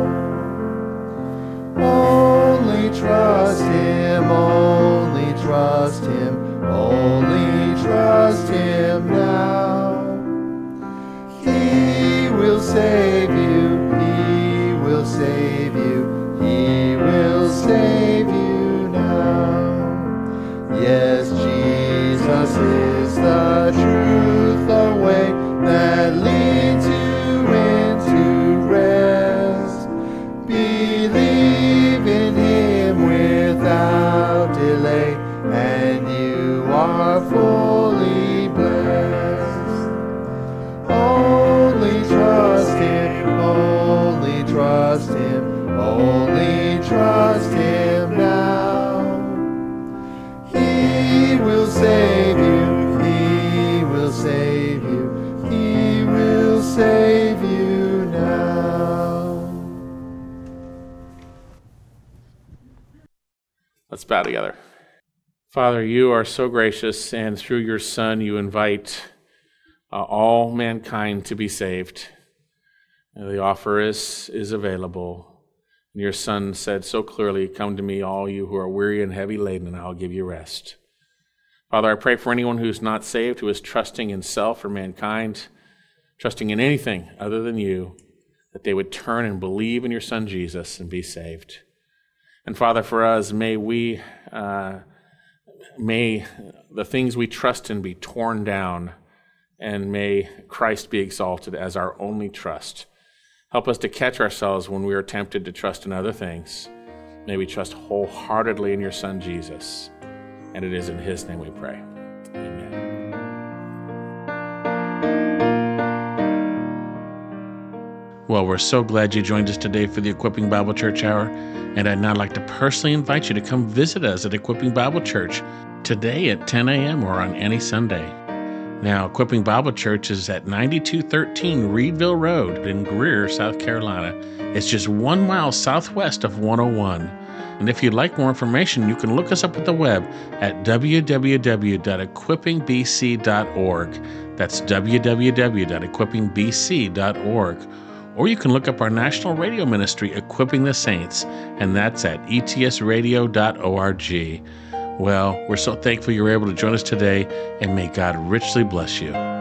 Only trust him, only trust him, only trust him now. He will save you, he will save you, he will save you now. Yes, Jesus is the truth, the way that leads you into rest. Believe in him without delay, and you Let's bow together. Father, you are so gracious, and through your Son, you invite uh, all mankind to be saved. And the offer is, is available. And your Son said so clearly, come to me, all you who are weary and heavy laden, and I'll give you rest. Father, I pray for anyone who's not saved, who is trusting in self or mankind, trusting in anything other than you, that they would turn and believe in your Son Jesus and be saved. And Father, for us, may we, uh, may the things we trust in be torn down, and may Christ be exalted as our only trust. Help us to catch ourselves when we are tempted to trust in other things. May we trust wholeheartedly in your Son, Jesus. And it is in his name we pray. Amen. Well, we're so glad you joined us today for the Equipping Bible Church Hour. And I'd now like to personally invite you to come visit us at Equipping Bible Church today at ten a.m. or on any Sunday. Now, Equipping Bible Church is at ninety-two thirteen Reedville Road in Greer, South Carolina. It's just one mile southwest of one oh one. And if you'd like more information, you can look us up at the web at w w w dot equipping b c dot org. That's w w w dot equipping b c dot org. Or you can look up our national radio ministry, Equipping the Saints, and that's at e t s radio dot org. Well, we're so thankful you were able to join us today, and may God richly bless you.